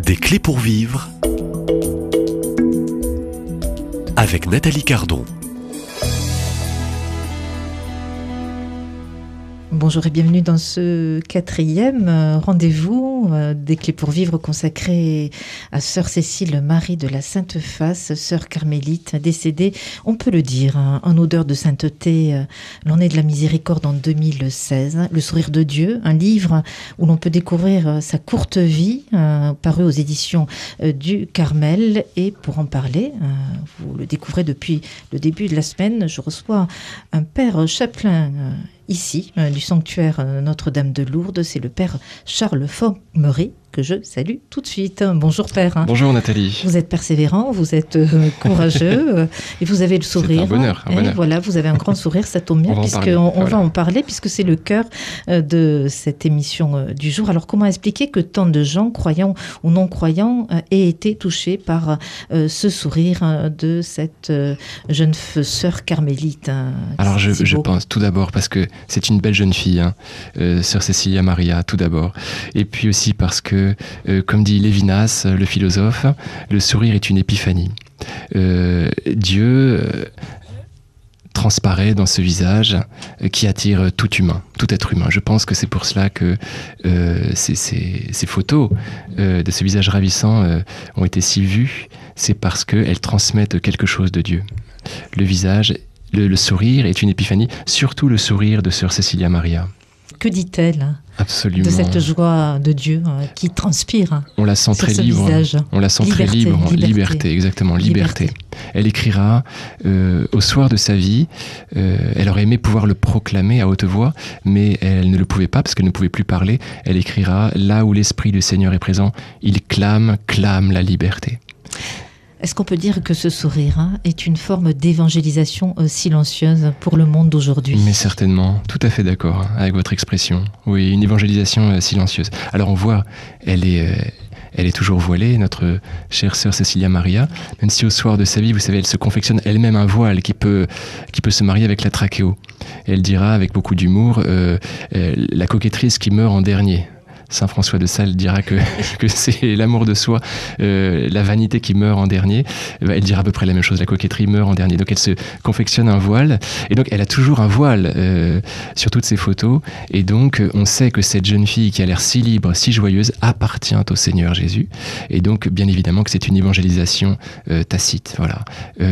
Des clés pour vivre avec Nathalie Cardon. Bonjour et bienvenue dans ce 4e rendez-vous des clés pour vivre consacré à sœur Cécile Marie de la Sainte Face, sœur carmélite décédée, on peut le dire, en odeur de sainteté, l'année de la miséricorde en 2016. Le sourire de Dieu, un livre où l'on peut découvrir sa courte vie, paru aux éditions du Carmel. Et pour en parler, vous le découvrez depuis le début de la semaine, je reçois un père chapelain ici, du sanctuaire Notre-Dame de Lourdes, c'est le père Charles Formery, que je salue tout de suite. Bonjour père. Bonjour Nathalie. Vous êtes persévérant, vous êtes courageux et vous avez le sourire. C'est un bonheur. Voilà, vous avez un grand sourire, ça tombe bien puisqu'on va en parler puisque c'est le cœur de cette émission du jour. Alors comment expliquer que tant de gens, croyants ou non croyants, aient été touchés par ce sourire de cette jeune sœur carmélite Alors je pense tout d'abord parce que c'est une belle jeune fille, sœur Cecilia Maria tout d'abord, et puis aussi parce que comme dit Lévinas, le philosophe, le sourire est une épiphanie. Dieu transparaît dans ce visage qui attire tout humain, tout être humain. Je pense que c'est pour cela que ces photos de ce visage ravissant ont été si vues. C'est parce qu'elles transmettent quelque chose de Dieu. Le visage, le sourire est une épiphanie, surtout le sourire de sœur Cecilia Maria. Que dit-elle Absolument. de cette joie de Dieu qui transpire? On la sent très libre. Visage. On la sent très libre. Liberté, exactement. Liberté. Elle écrira au soir de sa vie. Elle aurait aimé pouvoir le proclamer à haute voix, mais elle ne le pouvait pas parce qu'elle ne pouvait plus parler. Elle écrira: là où l'Esprit du Seigneur est présent, il clame la liberté. Est-ce qu'on peut dire que ce sourire est une forme d'évangélisation silencieuse pour le monde d'aujourd'hui? Mais certainement, tout à fait d'accord avec votre expression. Oui, une évangélisation silencieuse. Alors on voit, elle est toujours voilée, notre chère sœur Cecilia Maria, même si au soir de sa vie, vous savez, elle se confectionne elle-même un voile qui peut se marier avec la trachéo. Elle dira avec beaucoup d'humour, la coquetterie qui meurt en dernier. Saint François de Sales dira que c'est l'amour de soi, la vanité qui meurt en dernier. Elle dira à peu près la même chose, la coquetterie meurt en dernier. Donc elle se confectionne un voile, et donc elle a toujours un voile sur toutes ses photos. Et donc on sait que cette jeune fille qui a l'air si libre, si joyeuse, appartient au Seigneur Jésus. Et donc bien évidemment que c'est une évangélisation tacite. Voilà.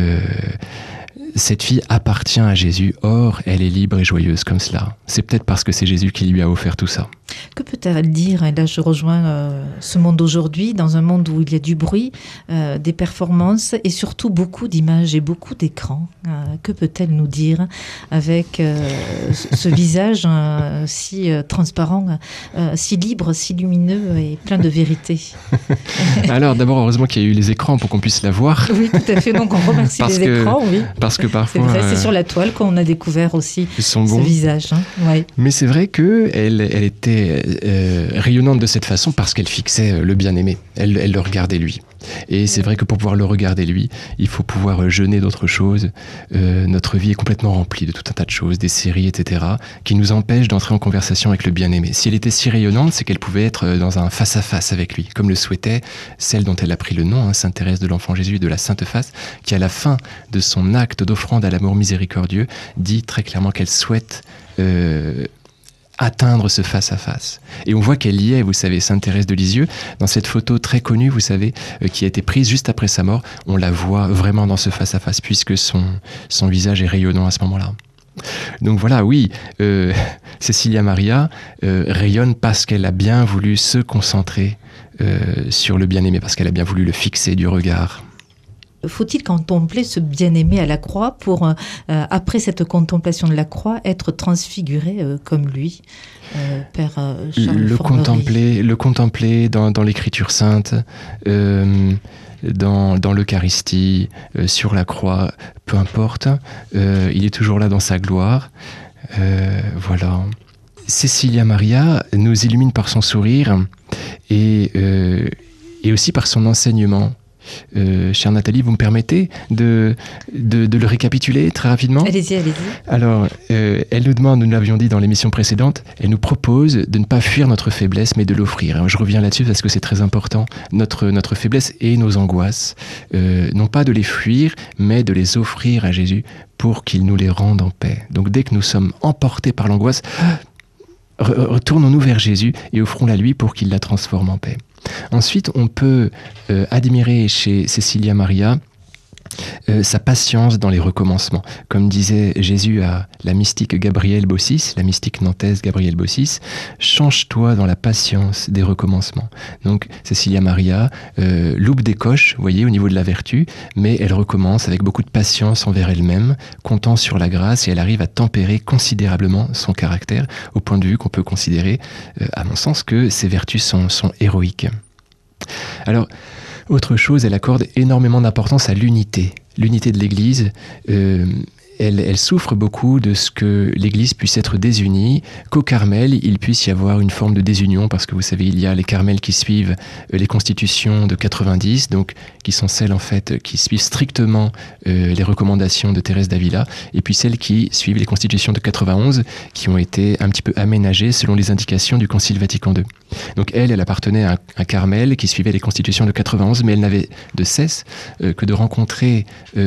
Cette fille appartient à Jésus, or elle est libre et joyeuse comme cela. C'est peut-être parce que c'est Jésus qui lui a offert tout ça. Que peut-elle dire? Et là je rejoins ce monde d'aujourd'hui, dans un monde où il y a du bruit, des performances et surtout beaucoup d'images et beaucoup d'écrans. Que peut-elle nous dire avec ce visage si transparent, si libre, si lumineux et plein de vérité? Alors d'abord, heureusement qu'il y a eu les écrans pour qu'on puisse la voir. Oui, tout à fait, donc on remercie écrans, oui. Parce que parfois... C'est vrai, c'est sur la toile qu'on a découvert aussi ce visage. Ouais. Mais c'est vrai qu'elle était rayonnante de cette façon parce qu'elle fixait le bien-aimé. Elle le regardait lui. Et c'est vrai que pour pouvoir le regarder lui, il faut pouvoir jeûner d'autres choses. Notre vie est complètement remplie de tout un tas de choses, des séries, etc., qui nous empêchent d'entrer en conversation avec le bien-aimé. Si elle était si rayonnante, c'est qu'elle pouvait être dans un face-à-face avec lui, comme le souhaitait celle dont elle a pris le nom, Sainte Thérèse de l'Enfant Jésus de la Sainte Face, qui à la fin de son acte d'offrande à l'amour miséricordieux, dit très clairement qu'elle souhaite atteindre ce face-à-face. Et on voit qu'elle y est, vous savez, Sainte Thérèse de Lisieux, dans cette photo très connue, vous savez, qui a été prise juste après sa mort, on la voit vraiment dans ce face-à-face, puisque son visage est rayonnant à ce moment-là. Donc voilà, oui, Cecilia Maria rayonne parce qu'elle a bien voulu se concentrer sur le bien-aimé, parce qu'elle a bien voulu le fixer du regard. Faut-il contempler ce bien-aimé à la croix pour, après cette contemplation de la croix, être transfiguré comme lui, Père Charles Formery? Le contempler dans l'Écriture sainte, dans l'Eucharistie, sur la croix, peu importe, il est toujours là dans sa gloire. Voilà. Cecilia Maria nous illumine par son sourire et aussi par son enseignement. Chère Nathalie, vous me permettez de le récapituler très rapidement ? Allez-y. Alors, elle nous demande, nous l'avions dit dans l'émission précédente, elle nous propose de ne pas fuir notre faiblesse, mais de l'offrir. Alors, je reviens là-dessus parce que c'est très important. Notre faiblesse et nos angoisses, non pas de les fuir, mais de les offrir à Jésus pour qu'il nous les rende en paix. Donc, dès que nous sommes emportés par l'angoisse, retournons-nous vers Jésus et offrons-la lui pour qu'il la transforme en paix. Ensuite, on peut admirer chez Cecilia Maria sa patience dans les recommencements. Comme disait Jésus à la mystique Gabrielle Bossis, la mystique nantaise Gabrielle Bossis, change-toi dans la patience des recommencements. Donc Cecilia Maria loupe des coches, vous voyez, au niveau de la vertu, mais elle recommence avec beaucoup de patience envers elle-même, comptant sur la grâce, et elle arrive à tempérer considérablement son caractère, au point de vue qu'on peut considérer, à mon sens, que ses vertus sont héroïques. Alors, autre chose, elle accorde énormément d'importance à l'unité de l'Église. Elle souffre beaucoup de ce que l'Église puisse être désunie, qu'au Carmel, il puisse y avoir une forme de désunion, parce que vous savez, il y a les Carmels qui suivent les constitutions de 90, donc qui sont celles en fait qui suivent strictement les recommandations de Thérèse d'Avila, et puis celles qui suivent les constitutions de 91, qui ont été un petit peu aménagées selon les indications du Concile Vatican II. Donc elle appartenait à un Carmel qui suivait les constitutions de 91, mais elle n'avait de cesse que de rencontrer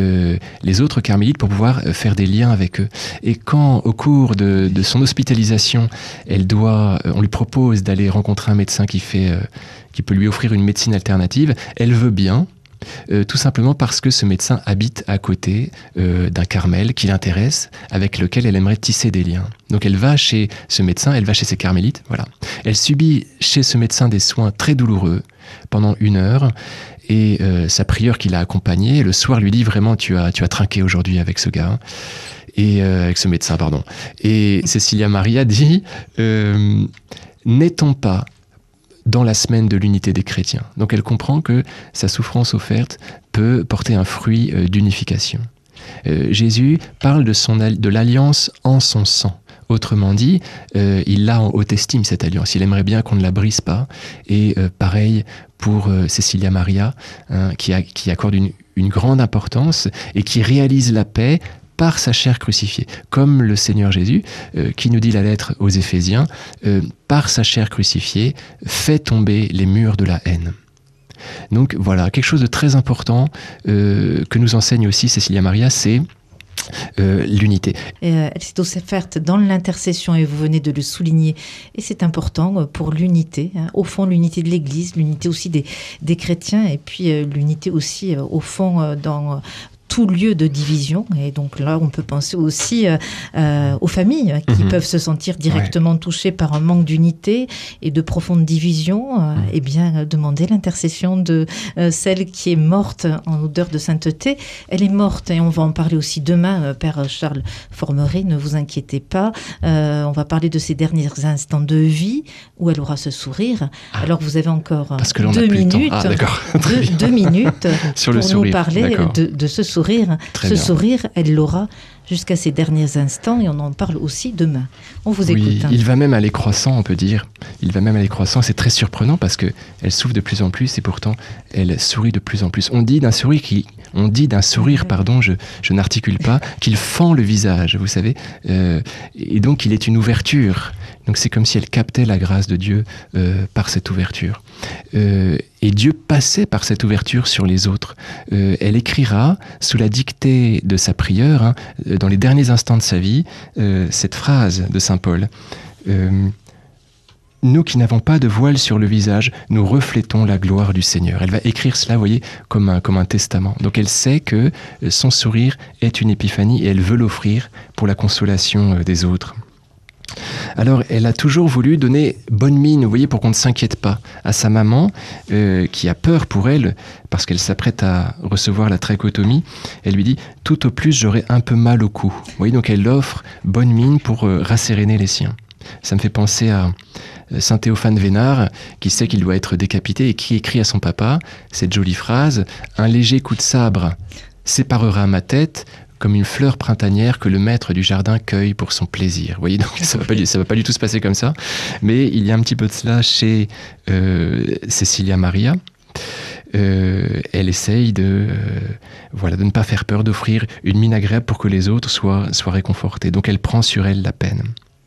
les autres carmélites pour pouvoir faire des liens avec eux. Et quand, au cours de son hospitalisation, on lui propose d'aller rencontrer un médecin qui peut lui offrir une médecine alternative, elle veut bien, tout simplement parce que ce médecin habite à côté d'un Carmel qui l'intéresse, avec lequel elle aimerait tisser des liens. Donc elle va chez ce médecin, elle va chez ses carmélites, voilà. Elle subit chez ce médecin des soins très douloureux pendant 1 heure, et sa prieure qui l'a accompagnée, le soir lui dit vraiment tu as trinqué aujourd'hui avec ce gars, et avec ce médecin, pardon. Et Cecilia Maria dit n'est-on pas dans la semaine de l'unité des chrétiens. Donc elle comprend que sa souffrance offerte peut porter un fruit d'unification. Jésus parle de l'alliance en son sang. Autrement dit, il l'a en haute estime, cette alliance. Il aimerait bien qu'on ne la brise pas. Et pareil pour Cecilia Maria, qui accorde une grande importance et qui réalise la paix par sa chair crucifiée, comme le Seigneur Jésus, qui nous dit la lettre aux Éphésiens, par sa chair crucifiée, fait tomber les murs de la haine. Donc voilà, quelque chose de très important que nous enseigne aussi Cecilia Maria, c'est l'unité. Elle s'est aussi offerte dans l'intercession, et vous venez de le souligner, et c'est important pour l'unité, au fond l'unité de l'Église, l'unité aussi des chrétiens, et puis l'unité aussi au fond dans tout lieu de division. Et donc là, on peut penser aussi aux familles qui peuvent se sentir directement touchées par un manque d'unité et de profonde division. Eh bien, demander l'intercession de celle qui est morte en odeur de sainteté. Elle est morte, et on va en parler aussi demain, Père Charles Formery, ne vous inquiétez pas. On va parler de ses derniers instants de vie, où elle aura ce sourire. Alors, vous avez encore 2 minutes, 2 minutes sur pour le sourire. Nous parler de ce sourire. Ce sourire, elle l'aura jusqu'à ses derniers instants, et on en parle aussi demain. On vous écoute. Il va même aller croissant, on peut dire. Il va même aller croissant. C'est très surprenant parce que elle souffre de plus en plus, et pourtant elle sourit de plus en plus. On dit d'un sourire, je n'articule pas, qu'il fend le visage, vous savez. Et donc il est une ouverture. Donc c'est comme si elle captait la grâce de Dieu par cette ouverture. Et Dieu passait par cette ouverture sur les autres. Elle écrira, sous la dictée de sa prieure, dans les derniers instants de sa vie, cette phrase de saint Paul. Nous qui n'avons pas de voile sur le visage, nous reflétons la gloire du Seigneur. Elle va écrire cela, vous voyez, comme un testament. Donc elle sait que son sourire est une épiphanie, et elle veut l'offrir pour la consolation des autres. Alors, elle a toujours voulu donner bonne mine, vous voyez, pour qu'on ne s'inquiète pas, à sa maman, qui a peur pour elle, parce qu'elle s'apprête à recevoir la trachéotomie. Elle lui dit « Tout au plus, j'aurai un peu mal au cou ». Vous voyez, donc elle offre bonne mine pour rasséréner les siens. Ça me fait penser à saint Théophane Vénard, qui sait qu'il doit être décapité et qui écrit à son papa cette jolie phrase « Un léger coup de sabre séparera ma tête », comme une fleur printanière que le maître du jardin cueille pour son plaisir. Vous voyez, donc ça va pas du tout se passer comme ça, mais il y a un petit peu de cela chez Cecilia Maria. elle essaye de ne pas faire peur, d'offrir une mine agréable pour que les autres soient réconfortés. Donc elle prend sur elle la peine.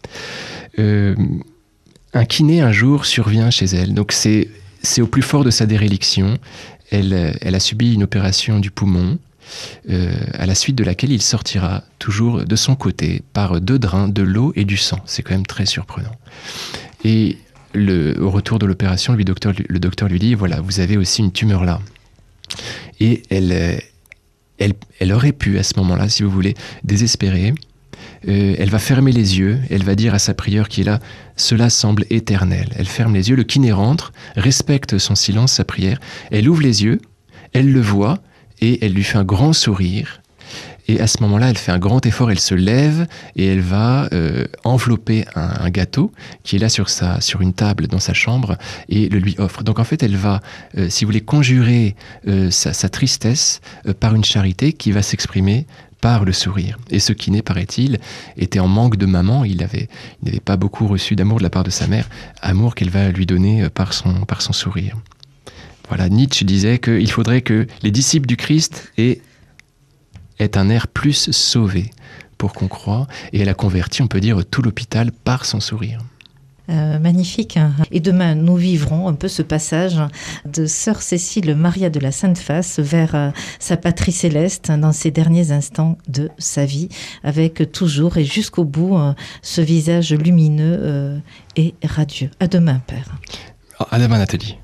Un kiné un jour survient chez elle. Donc c'est au plus fort de sa déréliction. Elle a subi une opération du poumon, à la suite de laquelle il sortira toujours de son côté par 2 drains, de l'eau et du sang. C'est quand même très surprenant. Et au retour de l'opération, le docteur lui dit, voilà, vous avez aussi une tumeur là. Et elle aurait pu, à ce moment-là, si vous voulez, désespérer. Elle va fermer les yeux, elle va dire à sa prieure qui est là, cela semble éternel. Elle ferme les yeux, le kiné rentre, respecte son silence, sa prière. Elle ouvre les yeux, elle le voit et elle lui fait un grand sourire. Et à ce moment-là, elle fait un grand effort, elle se lève et elle va envelopper un gâteau qui est là sur une table dans sa chambre et le lui offre. Donc en fait, elle va, si vous voulez, conjurer sa tristesse par une charité qui va s'exprimer par le sourire. Et ce kiné, paraît-il, était en manque de maman. Il n'avait pas beaucoup reçu d'amour de la part de sa mère, amour qu'elle va lui donner par son sourire. Voilà, Nietzsche disait qu'il faudrait que les disciples du Christ aient un air plus sauvé pour qu'on croie. Et elle a converti, on peut dire, tout l'hôpital par son sourire. Magnifique. Et demain, nous vivrons un peu ce passage de Sœur Cécile Maria de la Sainte Face vers sa patrie céleste dans ces derniers instants de sa vie, avec toujours et jusqu'au bout ce visage lumineux et radieux. À demain, Père. À demain, Nathalie.